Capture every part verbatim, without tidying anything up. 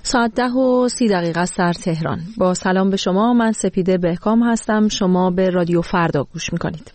ساعت ده و سی دقیقه است در تهران. با سلام به شما، من سپیده بهکام هستم. شما به رادیو فردا گوش میکنید.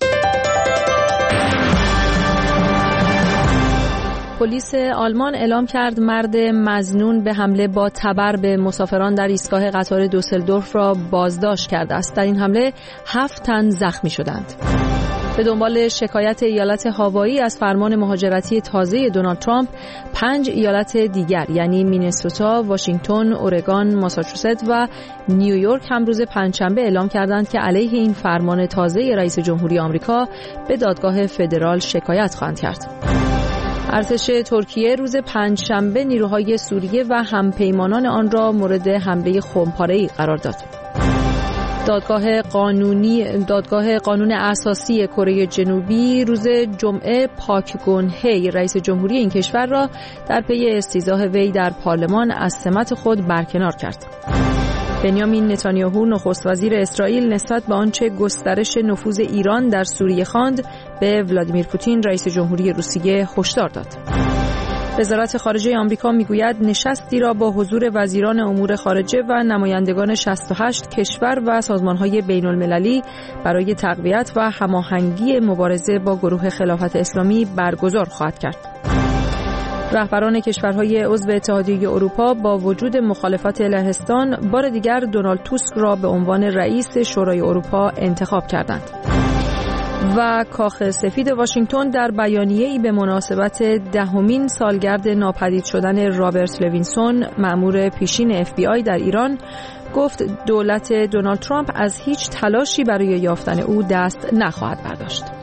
پلیس آلمان اعلام کرد مرد مظنون به حمله با تبر به مسافران در ایستگاه قطار دوسلدورف را بازداشت کرده است. در این حمله هفت تن زخمی شدند. به دنبال شکایت ایالت هاوایی از فرمان مهاجرتی تازه دونالد ترامپ، پنج ایالت دیگر یعنی مینسوتا، واشنگتن، اورگان، ماساچوست و نیویورک هم روز پنجشنبه اعلام کردند که علیه این فرمان تازه رئیس جمهوری آمریکا به دادگاه فدرال شکایت خواهند کرد. ارتش ترکیه روز پنجشنبه نیروهای سوریه و همپیمانان آن را مورد حمله خمپاره‌ای قرار داد. دادگاه قانونی دادگاه قانون اساسی کره جنوبی روز جمعه پاک گون هی رئیس جمهوری این کشور را در پی استیضاح وی در پارلمان از سمت خود برکنار کرد. بنیامین نتانیاهو نخست وزیر اسرائیل نسبت به آنچه گسترش نفوذ ایران در سوریه خواند به ولادیمیر پوتین رئیس جمهوری روسیه هشدار داد. وزارت خارجه آمریکا میگوید نشستی را با حضور وزیران امور خارجه و نمایندگان شصت و هشت کشور و سازمان‌های بین‌المللی برای تقویت و هماهنگی مبارزه با گروه خلافت اسلامی برگزار خواهد کرد. رهبران کشورهای عضو اتحادیه اروپا با وجود مخالفت لهستان بار دیگر دونالد توسک را به عنوان رئیس شورای اروپا انتخاب کردند. و کاخ سفید واشنگتن در بیانیه‌ای به مناسبت دهمین سالگرد ناپدید شدن رابرت لوینسون، مأمور پیشین اف بی آی در ایران، گفت دولت دونالد ترامپ از هیچ تلاشی برای یافتن او دست نخواهد برداشت.